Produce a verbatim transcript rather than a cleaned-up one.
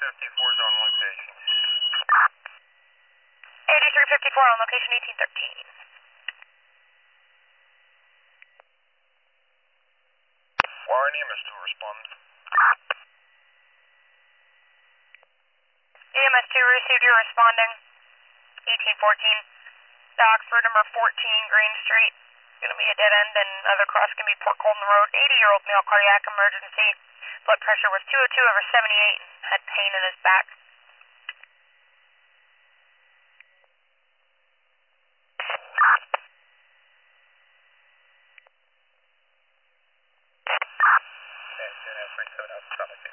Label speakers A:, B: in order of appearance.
A: fifty-four is on location.
B: eighty-three fifty-four on location eighteen thirteen.
A: Wire and E M S two respond.
B: E M S two received, you're responding. eighteen fourteen. The Oxford number fourteen Green Street. Gonna be a dead end and other cross can be Port Colton Road. eighty year old male cardiac emergency. Blood pressure was two oh two over seventy-eight and had pain in his back.
A: And ten F three seven out, stomach.